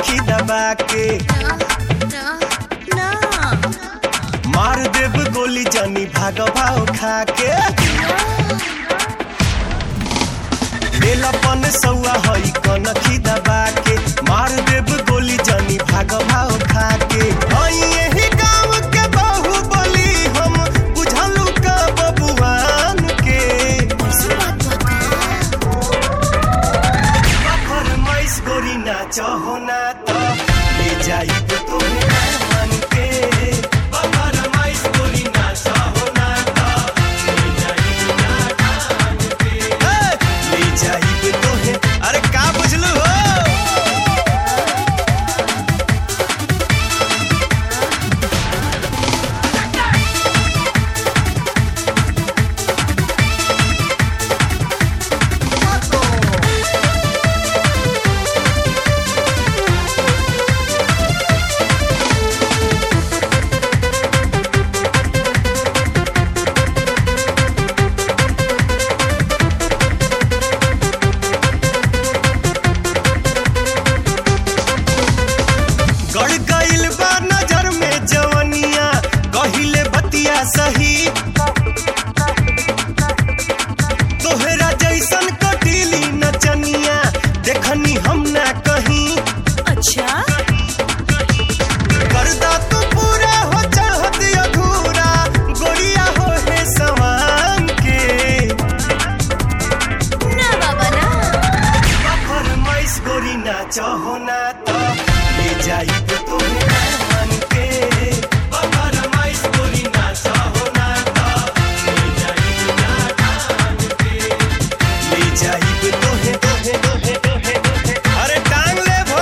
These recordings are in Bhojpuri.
कनखी दबा के ना मार देव गोली जानी भाग भाव खा के लेलापन सौआ हई कनखी दबा के मार देव गोली जानी भाग भाव खा के यही गाँव के बाहुबली हम बुझलू का बबुआन के फरमाइश गोरी ना चाहो ना तो ले जाई तुम्हें मान के फरमाइश गोरी ना चाहो ना तो ले जाई ना मान के ले जाई तुम्हें। अरे का बुझलू हो गड़ गइल बा नजर में जवनिया कहिले बतिया सही तोहरा जैसन कटीली नचनिया देखनी हम ना कहीं। अच्छा करदा तू पूरा हो चाहत अधूरा गोरिया हो है समान के ना बाबा ना फरमाइश गोरी ना चाहो ना तो ले जाई तुम्हें मान के फरमाइश गोरी ना चाहो ना तो ले जाई ना मान के ले जाई तोहे अरे टांग ले भो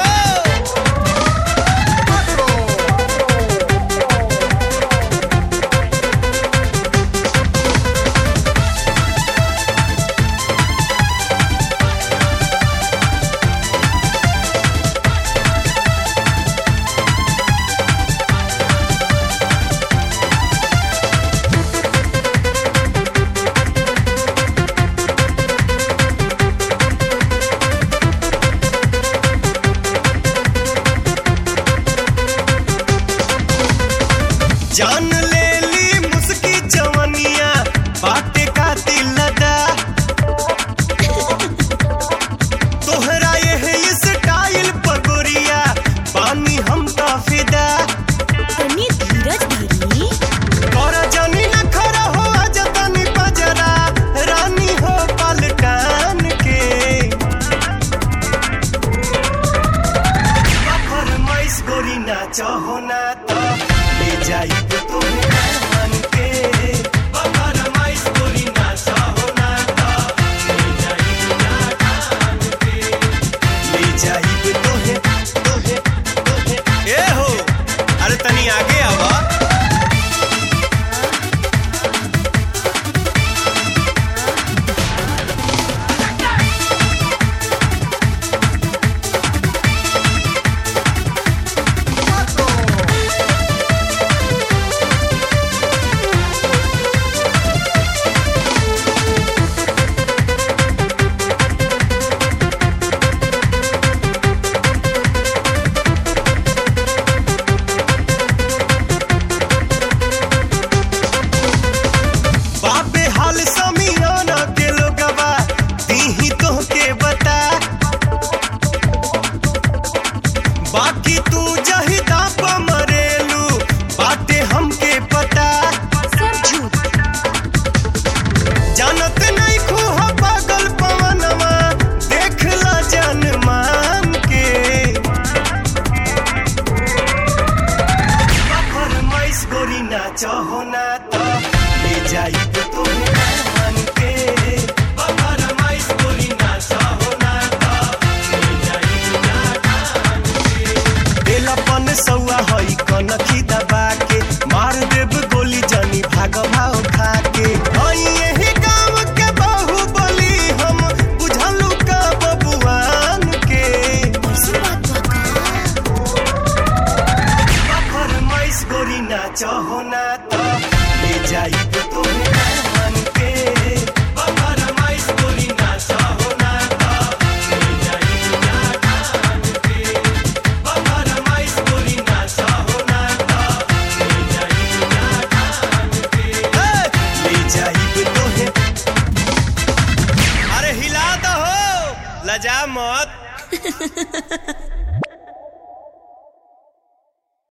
जान ले ली मुस्की जवनिया बाटे का दिल लदा तोहरा ये स्टाइल पगोरिया पानी हम तो फिदा तनी धीरज धरी और जानी न खरा हो जतनी बजरा रानी हो पलटान के फरमाइश गोरी ना चाहो ना तो ले जाई तुम्हें मान के फरमाइश गोरी ना चाहो ना तो ले जाई ना मान के ले जाई तोहे ए हो। अरे तनी आगे आवा बाबे हाल समियाना के लोगवा दीही तोहके बता बाकी तू जही दाप मरेलू बाटे हमके पता सब झूठ जानत नहीं खूह पागल पवनवा देख ला जान मान के फरमाइश गोरी ना चाहो